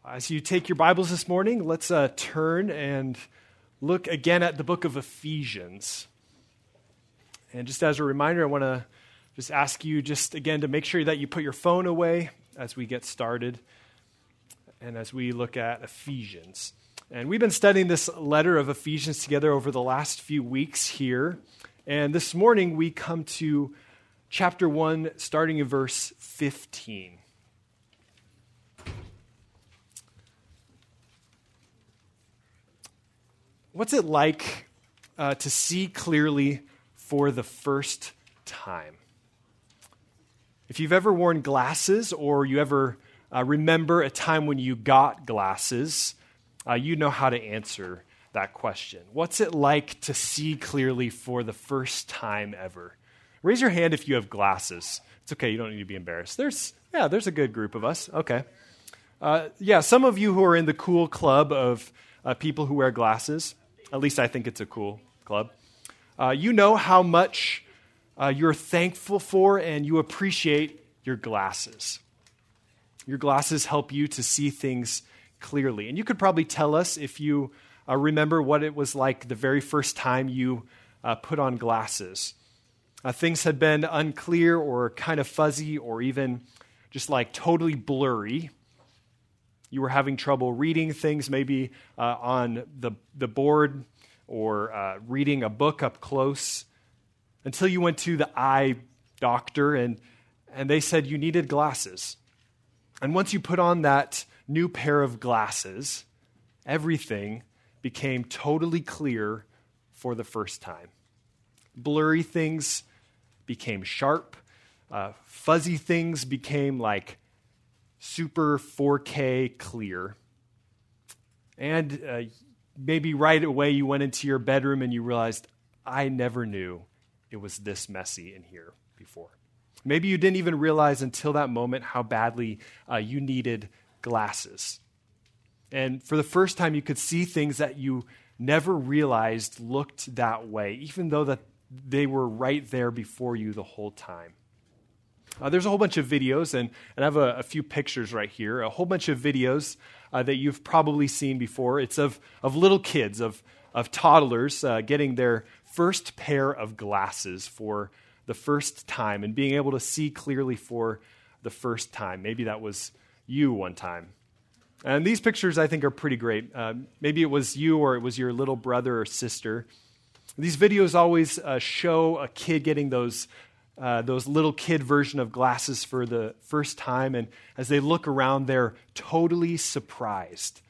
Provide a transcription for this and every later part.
As you take your Bibles this morning, let's turn and look again at the book of Ephesians. And just as a reminder, I want to just ask you just again to make sure that you put your phone away as we get started and as we look at Ephesians. And we've been studying this letter of Ephesians together over the last few weeks here. And this morning we come to chapter 1, starting in verse 15. What's it like to see clearly for the first time? If you've ever worn glasses or you ever remember a time when you got glasses, you know how to answer that question. What's it like to see clearly for the first time ever? Raise your hand if you have glasses. It's okay, you don't need to be embarrassed. There's a good group of us. Okay. Some of you who are in the cool club of people who wear glasses, at least I think it's a cool club. You know how much you're thankful for and you appreciate your glasses. Your glasses help you to see things clearly. And you could probably tell us if you remember what it was like the very first time you put on glasses. Things had been unclear or kind of fuzzy or even just like totally blurry. You were having trouble reading things maybe on the board or reading a book up close until you went to the eye doctor and they said you needed glasses. And once you put on that new pair of glasses, everything became totally clear for the first time. Blurry things became sharp. Fuzzy things became like super 4K clear. And maybe right away you went into your bedroom and you realized, I never knew it was this messy in here before. Maybe you didn't even realize until that moment how badly you needed glasses. And for the first time you could see things that you never realized looked that way, even though that they were right there before you the whole time. There's a whole bunch of videos, and I have a few pictures right here, a whole bunch of videos that you've probably seen before. It's of little kids, of toddlers getting their first pair of glasses for the first time and being able to see clearly for the first time. Maybe that was you one time. And these pictures, I think, are pretty great. Maybe it was you or it was your little brother or sister. These videos always show a kid getting those little kid version of glasses for the first time, and as they look around, they're totally surprised.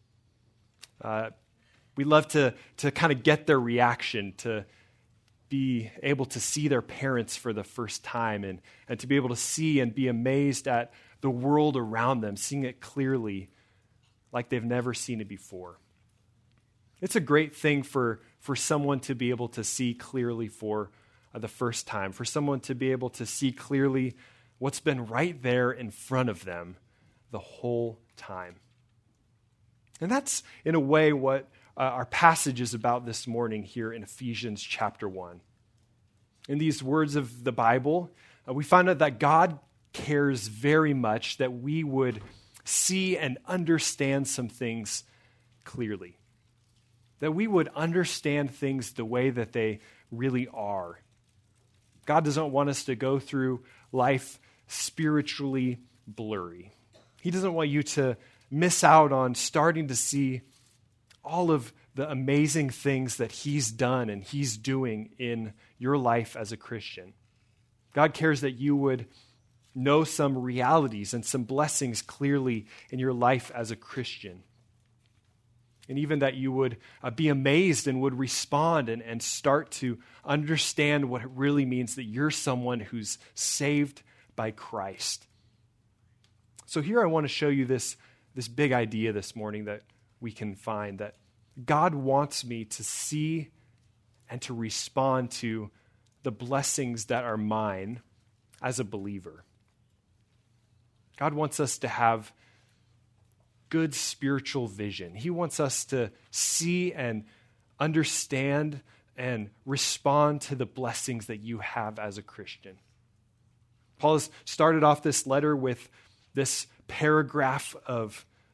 We love to kind of get their reaction, to be able to see their parents for the first time, and to be able to see and be amazed at the world around them, seeing it clearly like they've never seen it before. It's a great thing for someone to be able to see clearly for the first time, for someone to be able to see clearly what's been right there in front of them the whole time. And that's, in a way, what our passage is about this morning here in Ephesians chapter 1. In these words of the Bible, we find out that God cares very much that we would see and understand some things clearly. That we would understand things the way that they really are. God doesn't want us to go through life spiritually blurry. He doesn't want you to miss out on starting to see all of the amazing things that He's done and He's doing in your life as a Christian. God cares that you would know some realities and some blessings clearly in your life as a Christian. And even that you would be amazed and would respond and start to understand what it really means that you're someone who's saved by Christ. So here I want to show you this big idea this morning that we can find, that God wants me to see and to respond to the blessings that are mine as a believer. God wants us to have good spiritual vision. He wants us to see and understand and respond to the blessings that you have as a Christian. Paul has started off this letter with this paragraph of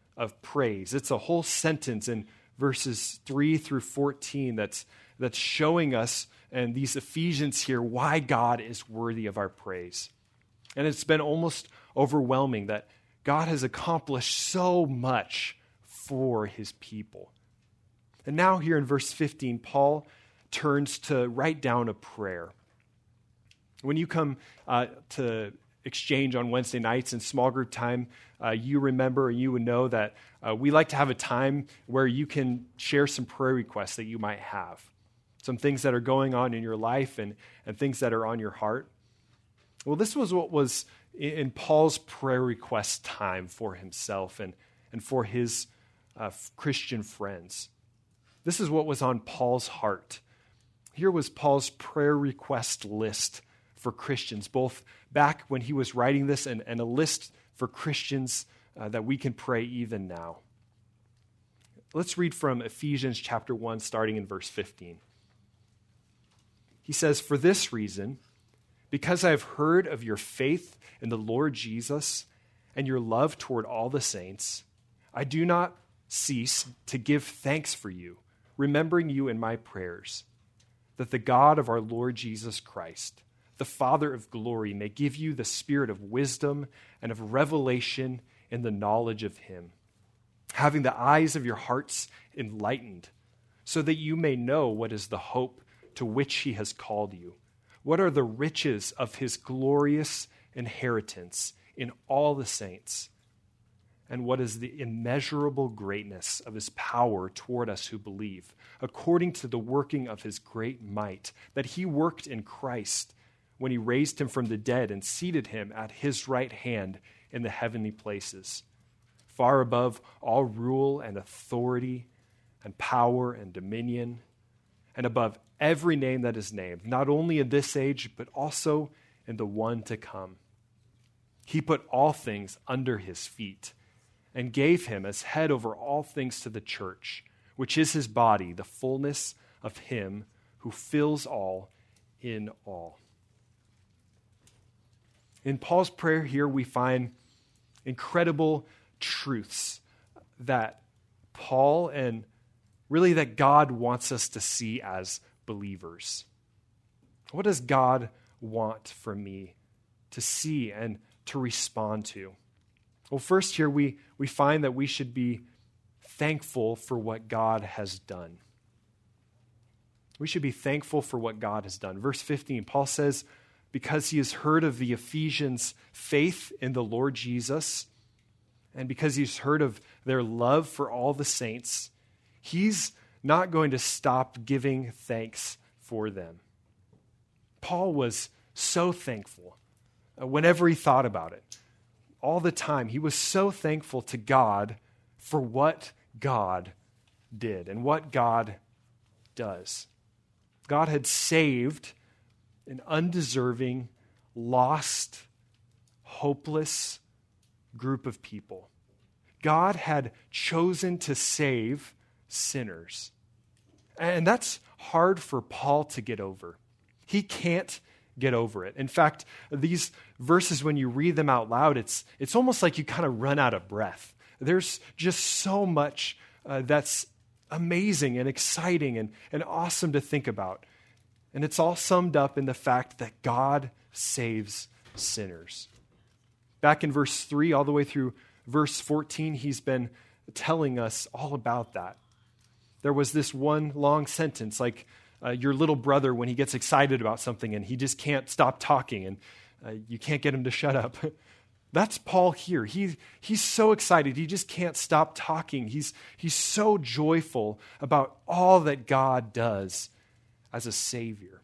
of praise. It's a whole sentence in verses 3 through 14 that's showing us, and these Ephesians here, why God is worthy of our praise. And it's been almost overwhelming that God has accomplished so much for his people. And now here in verse 15, Paul turns to write down a prayer. When you come to exchange on Wednesday nights in small group time, you remember, or you would know that we like to have a time where you can share some prayer requests that you might have, some things that are going on in your life and things that are on your heart. Well, this was what was in Paul's prayer request time for himself and for his Christian friends. This is what was on Paul's heart. Here was Paul's prayer request list for Christians, both back when he was writing this and a list for Christians that we can pray even now. Let's read from Ephesians chapter 1, starting in verse 15. He says, "For this reason, because I have heard of your faith in the Lord Jesus and your love toward all the saints, I do not cease to give thanks for you, remembering you in my prayers, that the God of our Lord Jesus Christ, the Father of glory, may give you the spirit of wisdom and of revelation in the knowledge of him, having the eyes of your hearts enlightened, so that you may know what is the hope to which he has called you, what are the riches of his glorious inheritance in all the saints, and what is the immeasurable greatness of his power toward us who believe, according to the working of his great might, that he worked in Christ when he raised him from the dead and seated him at his right hand in the heavenly places, far above all rule and authority and power and dominion, and above every name that is named, not only in this age, but also in the one to come. He put all things under his feet and gave him as head over all things to the church, which is his body, the fullness of him who fills all in all." In Paul's prayer here, we find incredible truths that Paul and really that God wants us to see as believers. What does God want from me to see and to respond to? Well, first here we find that we should be thankful for what God has done. We should be thankful for what God has done. Verse 15, Paul says, because he has heard of the Ephesians' faith in the Lord Jesus, and because he's heard of their love for all the saints, he's not going to stop giving thanks for them. Paul was so thankful whenever he thought about it. All the time, he was so thankful to God for what God did and what God does. God had saved an undeserving, lost, hopeless group of people. God had chosen to save sinners. And that's hard for Paul to get over. He can't get over it. In fact, these verses, when you read them out loud, it's almost like you kind of run out of breath. There's just so much that's amazing and exciting and awesome to think about. And it's all summed up in the fact that God saves sinners. Back in verse 3 all the way through verse 14, he's been telling us all about that. There was this one long sentence, like your little brother when he gets excited about something and he just can't stop talking and you can't get him to shut up. That's Paul here. He's so excited. He just can't stop talking. He's so joyful about all that God does as a Savior.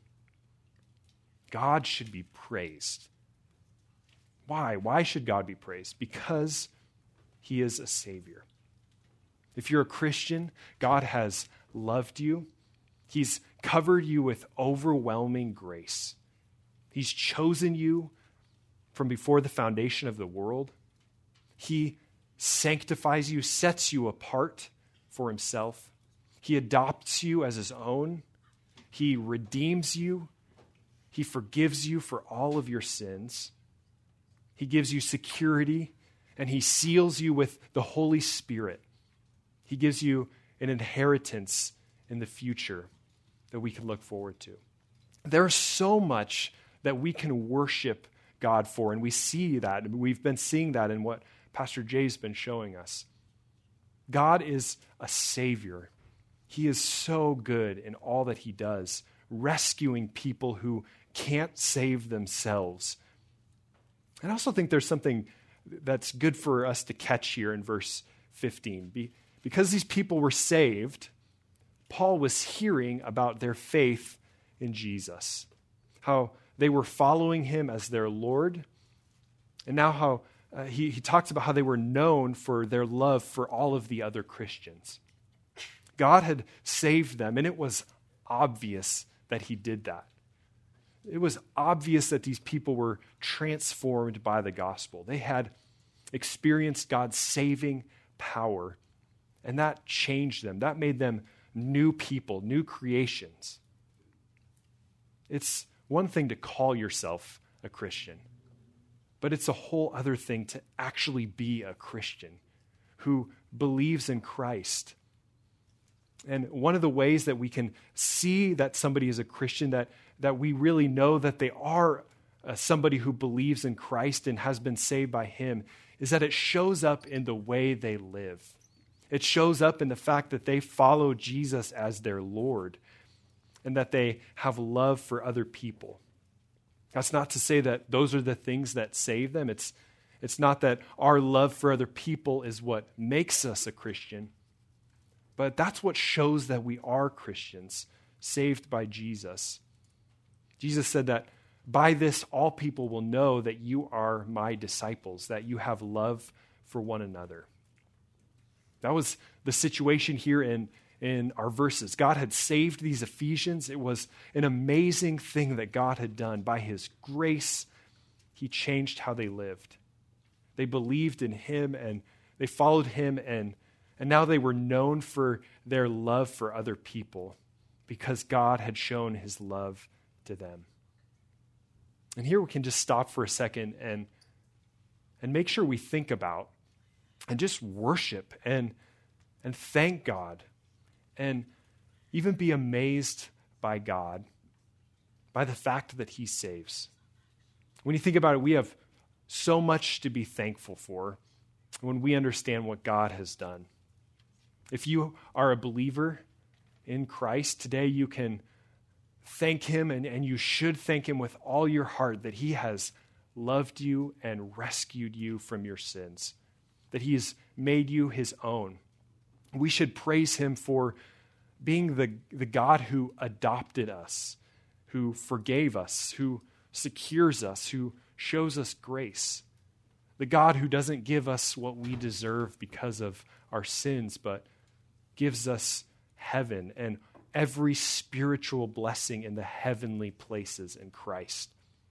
God should be praised. Why? Why should God be praised? Because he is a Savior. If you're a Christian, God has loved you. He's covered you with overwhelming grace. He's chosen you from before the foundation of the world. He sanctifies you, sets you apart for himself. He adopts you as his own. He redeems you. He forgives you for all of your sins. He gives you security and he seals you with the Holy Spirit. He gives you an inheritance in the future that we can look forward to. There's so much that we can worship God for, and we see that. We've been seeing that in what Pastor Jay's been showing us. God is a Savior. He is so good in all that he does, rescuing people who can't save themselves. And I also think there's something that's good for us to catch here in verse 15. Because these people were saved, Paul was hearing about their faith in Jesus, how they were following him as their Lord, and now how he talks about how they were known for their love for all of the other Christians. God had saved them, and it was obvious that he did that. It was obvious that these people were transformed by the gospel. They had experienced God's saving power, and that changed them. That made them new people, new creations. It's one thing to call yourself a Christian, but it's a whole other thing to actually be a Christian who believes in Christ. And one of the ways that we can see that somebody is a Christian, that we really know that they are somebody who believes in Christ and has been saved by him, is that it shows up in the way they live. It shows up in the fact that they follow Jesus as their Lord and that they have love for other people. That's not to say that those are the things that save them. It's not that our love for other people is what makes us a Christian, but that's what shows that we are Christians, saved by Jesus. Jesus said that by this all people will know that you are my disciples, that you have love for one another. That was the situation here in our verses. God had saved these Ephesians. It was an amazing thing that God had done. By his grace, he changed how they lived. They believed in him and they followed him, and now they were known for their love for other people because God had shown his love to them. And here we can just stop for a second and make sure we think about and just worship and thank God and even be amazed by God, by the fact that he saves. When you think about it, we have so much to be thankful for when we understand what God has done. If you are a believer in Christ, today you can thank him, and you should thank him with all your heart that he has loved you and rescued you from your sins, that he has made you his own. We should praise him for being the God who adopted us, who forgave us, who secures us, who shows us grace. The God who doesn't give us what we deserve because of our sins, but gives us heaven and every spiritual blessing in the heavenly places in Christ.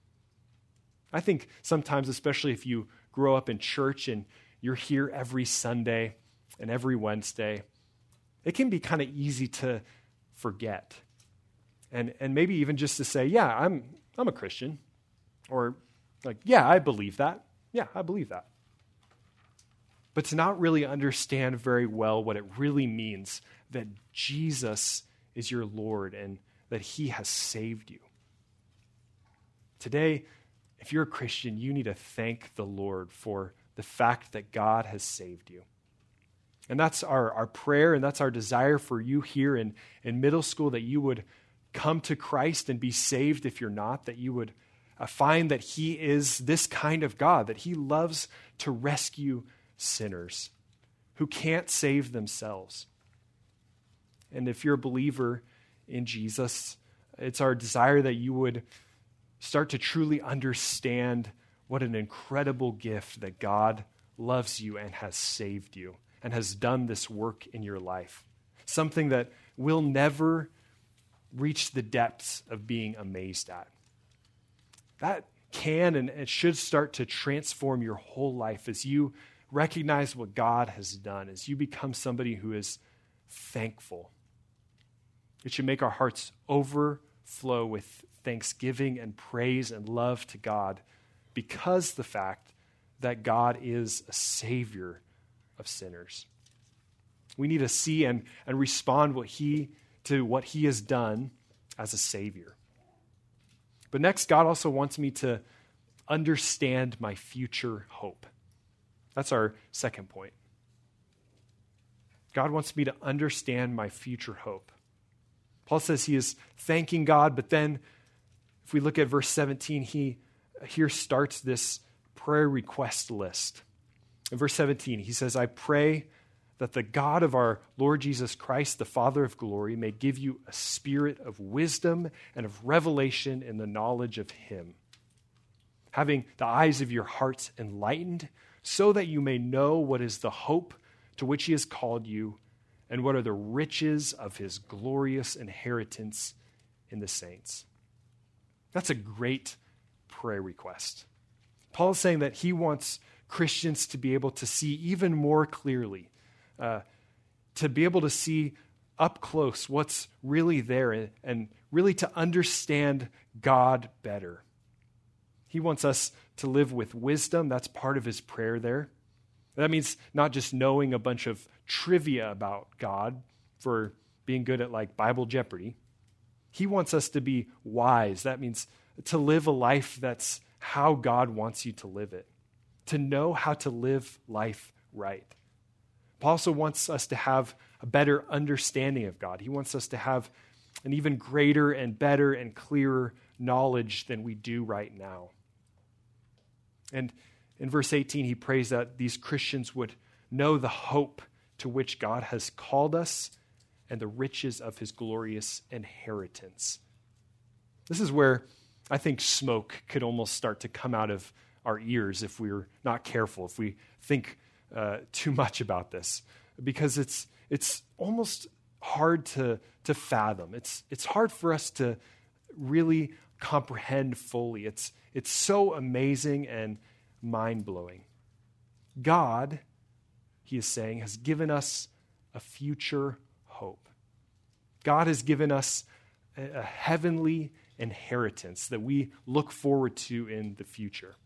I think sometimes, especially if you grow up in church and you're here every Sunday and every Wednesday, it can be kind of easy to forget. And maybe even just to say, yeah, I'm a Christian. Or like, yeah, I believe that. Yeah, I believe that. But to not really understand very well what it really means that Jesus is your Lord and that he has saved you. Today, if you're a Christian, you need to thank the Lord for the fact that God has saved you. And that's our prayer, and that's our desire for you here in middle school, that you would come to Christ and be saved if you're not, that you would find that he is this kind of God, that he loves to rescue sinners who can't save themselves. And if you're a believer in Jesus, it's our desire that you would start to truly understand what an incredible gift that God loves you and has saved you and has done this work in your life. Something that will never reach the depths of being amazed at. That can and it should start to transform your whole life as you recognize what God has done, as you become somebody who is thankful. It should make our hearts overflow with thanksgiving and praise and love to God because the fact that God is a Savior of sinners. We need to see and respond to what he has done as a Savior. But next, God also wants me to understand my future hope. That's our second point. God wants me to understand my future hope. Paul says he is thanking God, but then if we look at verse 17, he here starts this prayer request list. In verse 17, he says, I pray that the God of our Lord Jesus Christ, the Father of glory, may give you a spirit of wisdom and of revelation in the knowledge of him, having the eyes of your hearts enlightened, so that you may know what is the hope to which he has called you, and what are the riches of his glorious inheritance in the saints. That's a great prayer request. Paul is saying that he wants Christians to be able to see even more clearly, to be able to see up close what's really there and really to understand God better. He wants us to live with wisdom. That's part of his prayer there. That means not just knowing a bunch of trivia about God for being good at like Bible Jeopardy. He wants us to be wise. That means to live a life that's how God wants you to live it, to know how to live life right. Paul also wants us to have a better understanding of God. He wants us to have an even greater and better and clearer knowledge than we do right now. And in verse 18, he prays that these Christians would know the hope to which God has called us and the riches of his glorious inheritance. This is where I think smoke could almost start to come out of our ears if we're not careful, if we think too much about this, because it's almost hard to fathom. It's hard for us to really comprehend fully. It's so amazing and mind-blowing. God, he is saying, has given us a future hope. God has given us a heavenly inheritance that we look forward to in the future.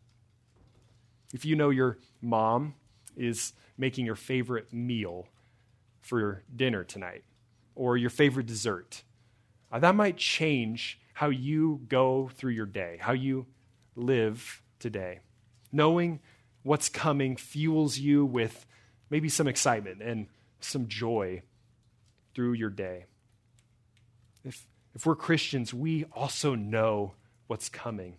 If you know your mom is making your favorite meal for dinner tonight, or your favorite dessert, that might change how you go through your day, how you live today. Knowing what's coming fuels you with maybe some excitement and some joy through your day. If we're Christians, we also know what's coming.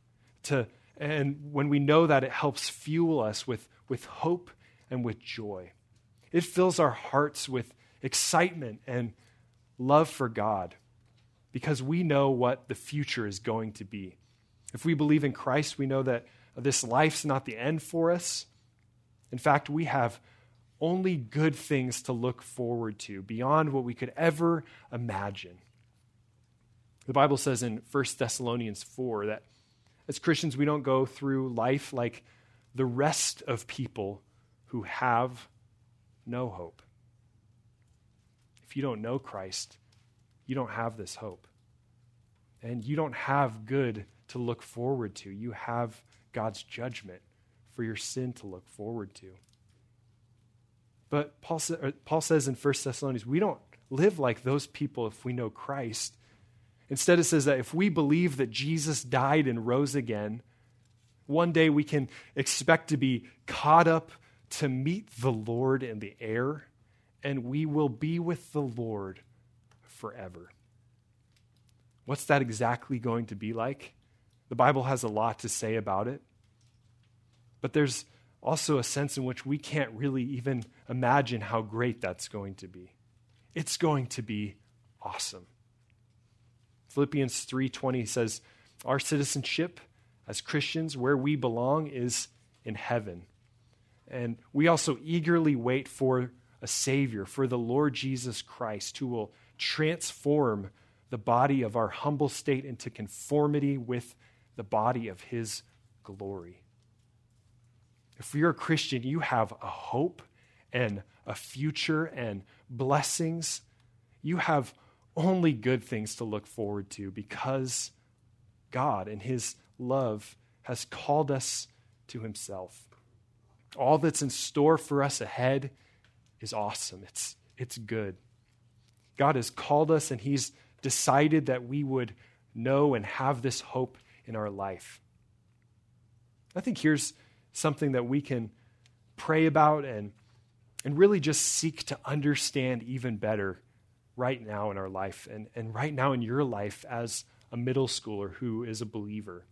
And when we know that, it helps fuel us with hope and with joy. It fills our hearts with excitement and love for God because we know what the future is going to be. If we believe in Christ, we know that this life's not the end for us. In fact, we have only good things to look forward to beyond what we could ever imagine. The Bible says in 1 Thessalonians 4 that as Christians, we don't go through life like the rest of people who have no hope. If you don't know Christ, you don't have this hope. And you don't have good to look forward to. You have God's judgment for your sin to look forward to. But Paul says in 1 Thessalonians, we don't live like those people if we know Christ. Instead, it says that if we believe that Jesus died and rose again, one day we can expect to be caught up to meet the Lord in the air, and we will be with the Lord forever. What's that exactly going to be like? The Bible has a lot to say about it, but there's also a sense in which we can't really even imagine how great that's going to be. It's going to be awesome. Philippians 3:20 says, our citizenship as Christians, where we belong, is in heaven. And we also eagerly wait for a Savior, for the Lord Jesus Christ, who will transform the body of our humble state into conformity with the body of his glory. If you're a Christian, you have a hope and a future and blessings. You have only good things to look forward to because God in his love has called us to himself. All that's in store for us ahead is awesome. It's good. God has called us, and he's decided that we would know and have this hope in our life. I think here's something that we can pray about and really just seek to understand even better right now in our life and right now in your life as a middle schooler who is a believer.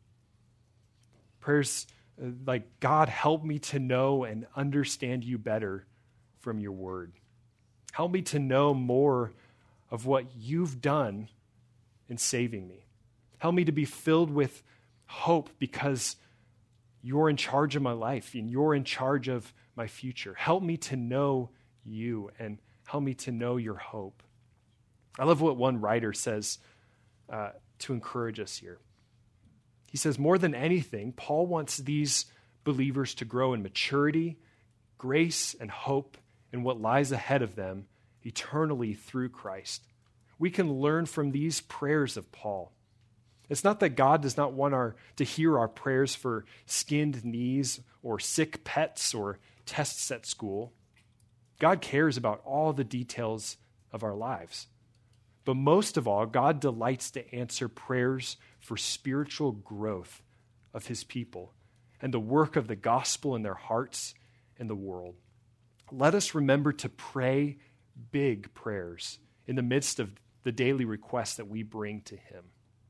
Prayers like, God, help me to know and understand you better from your word. Help me to know more of what you've done in saving me. Help me to be filled with hope because you're in charge of my life and you're in charge of my future. Help me to know you and help me to know your hope. I love what one writer says to encourage us here. He says, more than anything, Paul wants these believers to grow in maturity, grace, and hope in what lies ahead of them eternally through Christ. We can learn from these prayers of Paul. It's not that God does not want to hear our prayers for skinned knees or sick pets or tests at school. God cares about all the details of our lives. But most of all, God delights to answer prayers for spiritual growth of his people and the work of the gospel in their hearts and the world. Let us remember to pray big prayers in the midst of the daily requests that we bring to him.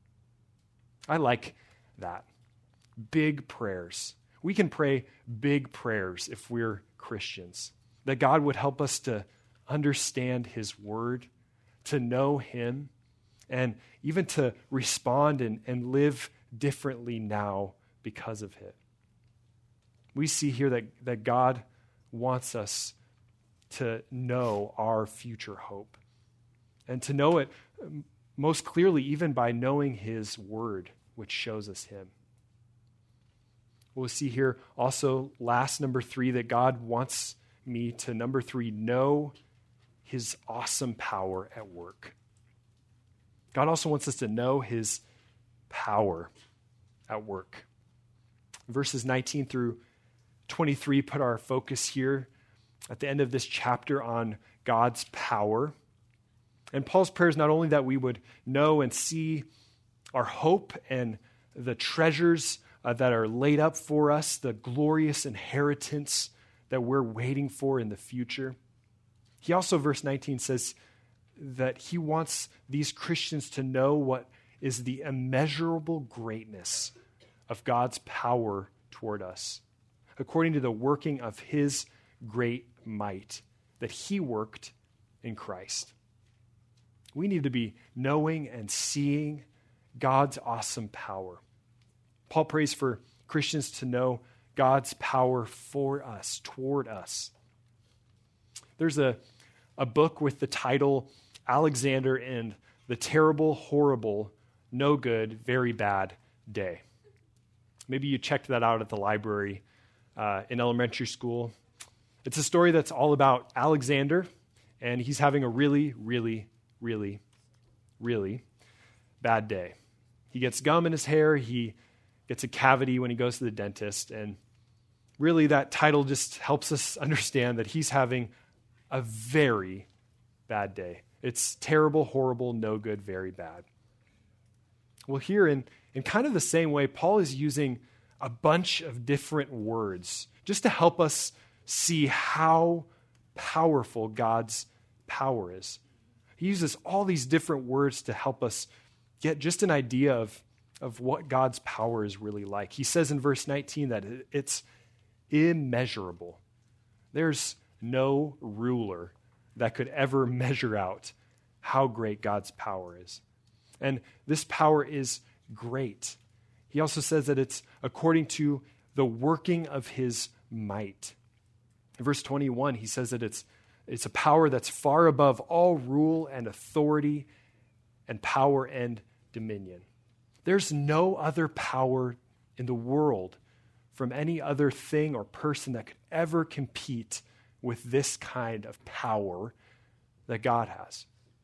I like that. Big prayers. We can pray big prayers if we're Christians. That God would help us to understand his word, to know him, and even to respond and live differently now because of it. We see here that God wants us to know our future hope and to know it most clearly even by knowing his word, which shows us him. We'll see here also, last, number 3, that God wants me to, number 3, know his awesome power at work. God also wants us to know his power at work. Verses 19 through 23 put our focus here at the end of this chapter on God's power. And Paul's prayer is not only that we would know and see our hope and the treasures that are laid up for us, the glorious inheritance that we're waiting for in the future. He also, verse 19, says that he wants these Christians to know what is the immeasurable greatness of God's power toward us, according to the working of his great might that he worked in Christ. We need to be knowing and seeing God's awesome power. Paul prays for Christians to know God's power for us, toward us. There's a book with the title Alexander and the Terrible, Horrible, No Good, Very Bad Day. Maybe you checked that out at the library in elementary school. It's a story that's all about Alexander, and he's having a really, really, really, really bad day. He gets gum in his hair, he gets a cavity when he goes to the dentist, and really that title just helps us understand that he's having a very bad day. It's terrible, horrible, no good, very bad. Well, here in kind of the same way, Paul is using a bunch of different words just to help us see how powerful God's power is. He uses all these different words to help us get just an idea of what God's power is really like. He says in verse 19 that it's immeasurable. There's no ruler that could ever measure out how great God's power is. And this power is great. He also says that it's according to the working of his might. In verse 21, he says that it's a power that's far above all rule and authority and power and dominion. There's no other power in the world from any other thing or person that could ever compete with this kind of power that God has.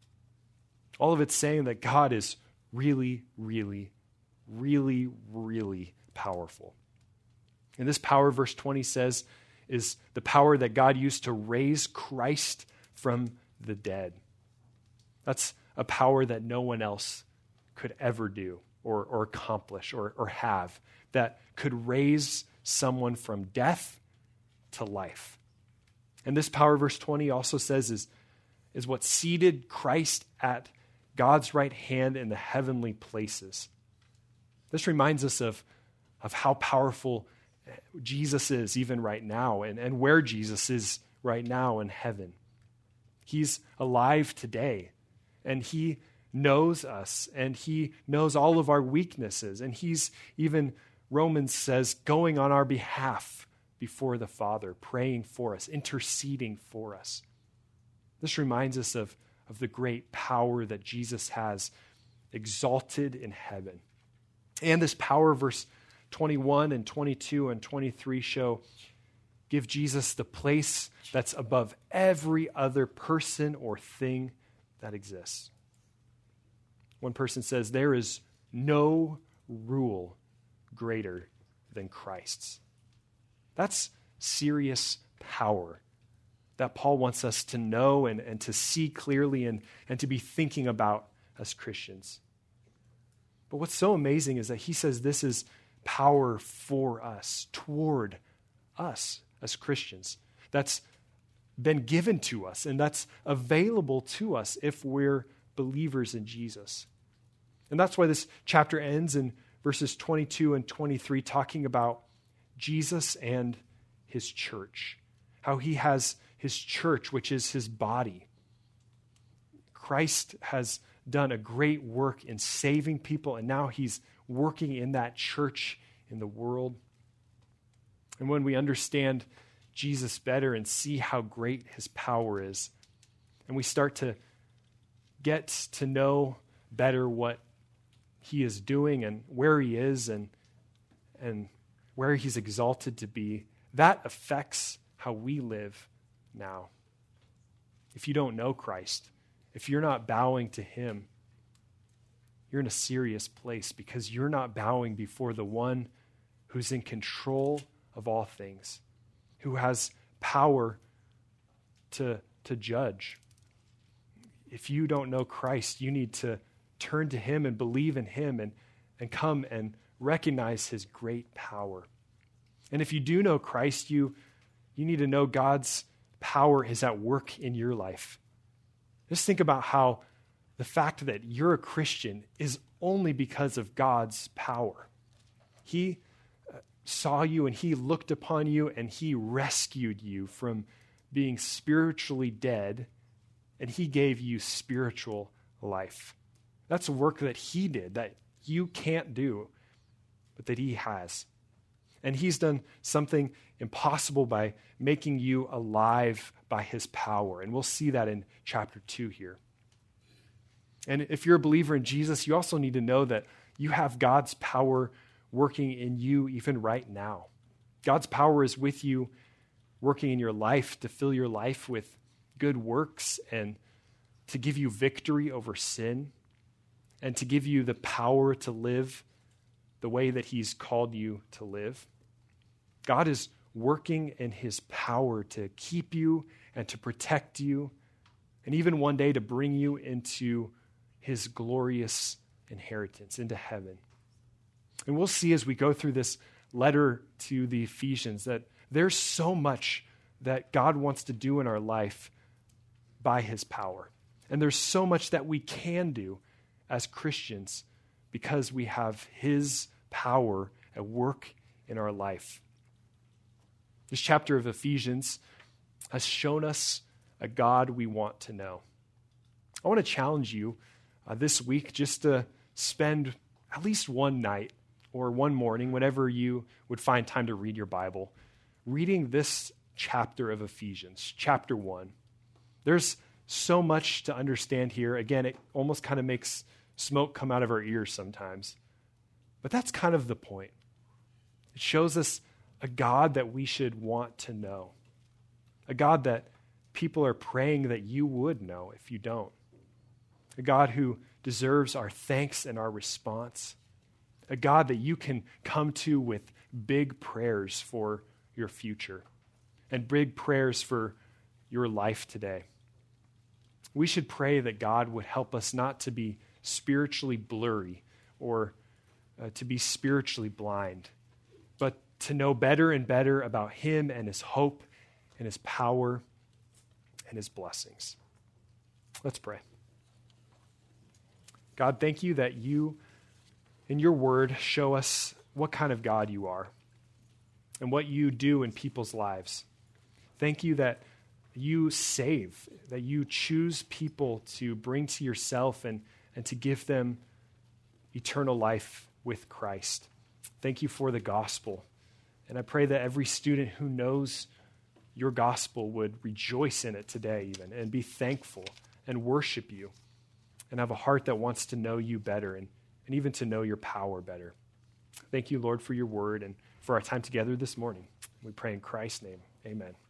All of it's saying that God is really, really, really, really powerful. And this power, verse 20 says, is the power that God used to raise Christ from the dead. That's a power that no one else could ever do or accomplish or have, that could raise someone from death to life. And this power, verse 20 also says, is what seated Christ at God's right hand in the heavenly places. This reminds us of how powerful Jesus is even right now, and where Jesus is right now in heaven. He's alive today, and he knows us, and he knows all of our weaknesses, and he's even, Romans says, going on our behalf before the Father, praying for us, interceding for us. This reminds us of the great power that Jesus has exalted in heaven. And this power, verse 21 and 22 and 23 give Jesus the place that's above every other person or thing that exists. One person says, there is no rule greater than Christ's. That's serious power that Paul wants us to know and to see clearly and to be thinking about as Christians. But what's so amazing is that he says this is power for us, toward us as Christians. That's been given to us, and that's available to us if we're believers in Jesus. And that's why this chapter ends in verses 22 and 23 talking about Jesus and his church, how he has his church, which is his body. Christ has done a great work in saving people, and now he's working in that church in the world. And when we understand Jesus better and see how great his power is, and we start to get to know better what he is doing and where he is and where he's exalted to be, that affects how we live now. If you don't know Christ, if you're not bowing to him, you're in a serious place because you're not bowing before the one who's in control of all things, who has power to judge. If you don't know Christ, you need to turn to him and believe in him and come and recognize his great power. And if you do know Christ, you need to know God's power is at work in your life. Just think about how the fact that you're a Christian is only because of God's power. He saw you and he looked upon you and he rescued you from being spiritually dead, and he gave you spiritual life. That's a work that he did that you can't do, but that he has. And he's done something impossible by making you alive by his power. And we'll see that in chapter 2 here. And if you're a believer in Jesus, you also need to know that you have God's power working in you even right now. God's power is with you, working in your life to fill your life with good works and to give you victory over sin and to give you the power to live the way that he's called you to live. God is working in his power to keep you and to protect you, and even one day to bring you into his glorious inheritance, into heaven. And we'll see as we go through this letter to the Ephesians that there's so much that God wants to do in our life by his power. And there's so much that we can do as Christians because we have his power at work in our life. This chapter of Ephesians has shown us a God we want to know. I want to challenge you this week just to spend at least one night or one morning, whenever you would find time to read your Bible, reading this chapter of Ephesians, chapter 1. There's so much to understand here. Again, it almost kind of makes smoke come out of our ears sometimes. But that's kind of the point. It shows us a God that we should want to know. A God that people are praying that you would know if you don't. A God who deserves our thanks and our response. A God that you can come to with big prayers for your future. and big prayers for your life today. We should pray that God would help us not to be spiritually blurry or to be spiritually blind, but to know better and better about him and his hope and his power and his blessings. Let's pray. God, thank you that you, in your word, show us what kind of God you are and what you do in people's lives. Thank you that you save, that you choose people to bring to yourself and to give them eternal life with Christ. Thank you for the gospel. And I pray that every student who knows your gospel would rejoice in it today even and be thankful and worship you and have a heart that wants to know you better and even to know your power better. Thank you, Lord, for your word and for our time together this morning. We pray in Christ's name. Amen.